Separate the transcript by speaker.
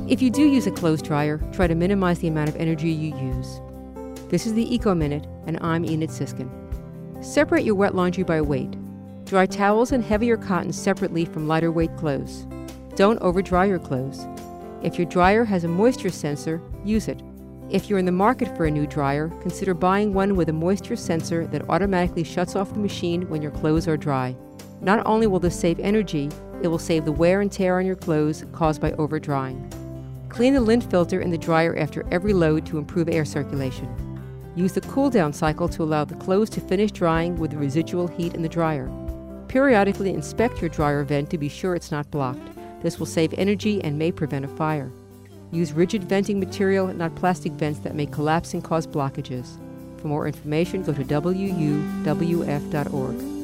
Speaker 1: If you do use a clothes dryer, try to minimize the amount of energy you use. This is the Eco Minute, and I'm Enid Siskin. Separate your wet laundry by weight. Dry towels and heavier cotton separately from lighter weight clothes. Don't over-dry your clothes. If your dryer has a moisture sensor, use it. If you're in the market for a new dryer, consider buying one with a moisture sensor that automatically shuts off the machine when your clothes are dry. Not only will this save energy, it will save the wear and tear on your clothes caused by over-drying. Clean the lint filter in the dryer after every load to improve air circulation. Use the cool-down cycle to allow the clothes to finish drying with the residual heat in the dryer. Periodically inspect your dryer vent to be sure it's not blocked. This will save energy and may prevent a fire. Use rigid venting material, not plastic vents that may collapse and cause blockages. For more information, go to wuwf.org.